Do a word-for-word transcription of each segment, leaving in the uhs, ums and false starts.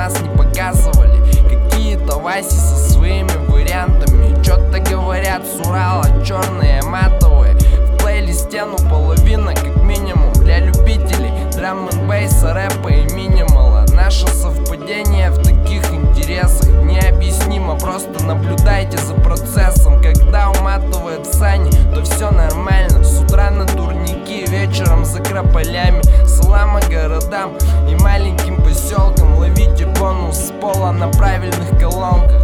нас не показывали. Какие-то Васи со своими вариантами что-то говорят с Урала, черные матовые. В плейлисте ну половина как минимум для любителей драм н бейса, рэпа и минимала. Наше совпадение в таких интересах необъяснимо, просто наблюдайте за процессом. Когда уматывает в сани, то все нормально. С утра на турники, вечером за крополями. Салам городам и маленьким поселкам. Ловите бонус с пола на правильных колонках.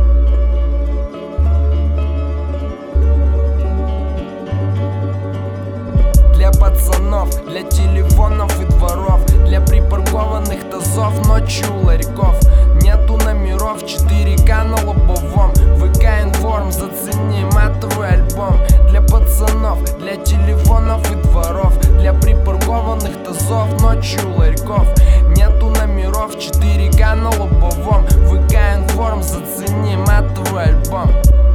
Для пацанов, для телефонов и дворов, для припаркованных тазов ночью у ларьков. Нету номеров, четыре ка на лобовом. ВК информ, зацени матовый альбом. Для пацанов, для телефонов и дворов, для припаркованных тазов ночью у ларьков. Нету номеров, четыре ка на лобовом. ВК информ, зацени матовый альбом.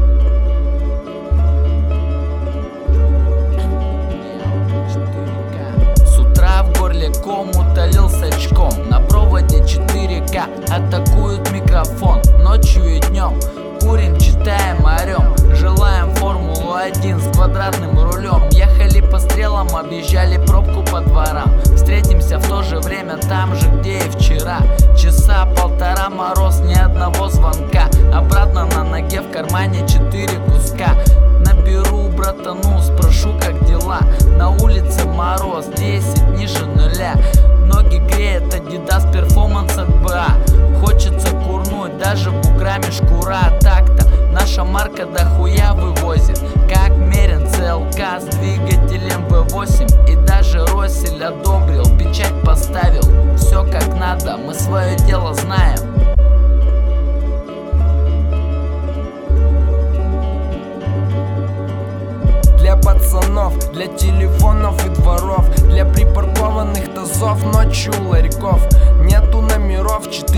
Ком утолил с очком. На проводе четыре ка атакует микрофон. Ночью и днем курим, читаем, орем. Желаем формулу один с квадратным рулем. Ехали по стрелам, объезжали пробку по дворам. Встретимся в то же время там же, где и вчера. Часа полтора, мороз, ни одного звонка. Обратно на ноге, в кармане четыре куска. Наберу братану, спрошу, как дела. На улице мороз, десять ниже нуля. Ноги греет Adidas Performance от бэ а. Хочется курнуть, даже буграми шкура. Так-то наша марка дохуя вывозит. Как мерен цэ эл ка с двигателем вэ восемь. И даже Россель одобрил, печать поставил. Все как надо, мы свое дело знаем. Для пацанов, для телефонов и дворов, для припаркованных тазов ночью у ларьков. Нету номеров,